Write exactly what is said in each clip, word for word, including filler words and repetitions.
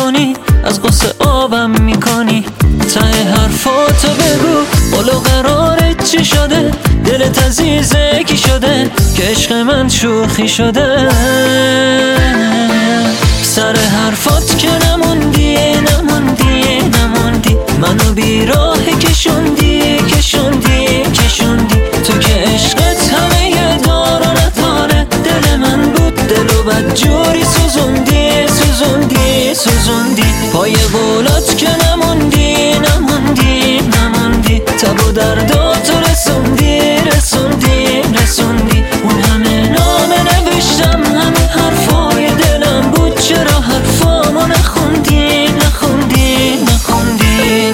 میکنی، از قصه آبم میکنی. ته حرفاتو بگو، قول و قرارت چی شده؟ دلت عزیزه کی شده که عشق من شوخی شده؟ سر حرفات که نموندی نموندی نموندی، منو بیراه کشوندی کشوندی کشوندی. تو که عشقت همه یه دار و نداره، دل من بود دلو بد جوری سوزوندی سوزوندی سوزوندی. پای قولات که نموندی نموندی نموندی، تب و درداتو رسوندی رسوندی رسوندی. اون همه نامه نوشتم، همه حرفای دلم بود، چرا حرفامو نخوندی نخوندی نخوندی؟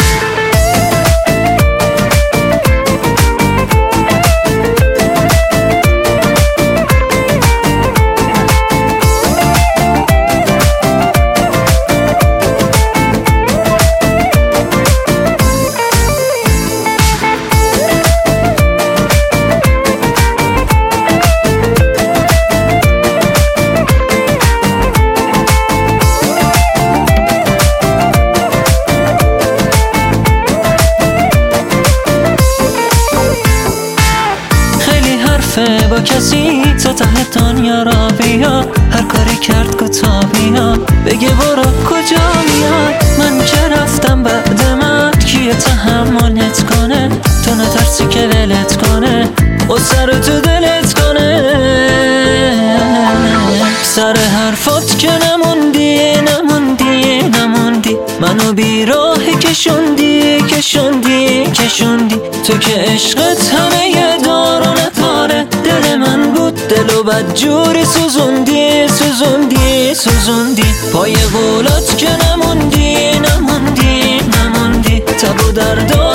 با کسی تو ته دنیا را بیا، هر کاری کرد کوتا بیا، بگه برو کجا میاد. من که رفتم بعد من کیه تحملت کنه؟ تو نترسی که ولت کنه، و سر تو دلت کنه. سر حرفات که نموندی نموندی نموندی، منو بیراه کشوندی کشوندی کشوندی. تو که عشقت همه یه دار و نداره، دل من بود دلو بد جوری سوزوندی سوزوندی سوزوندی. پای قولات که نموندی نموندی نموندی، تب و درد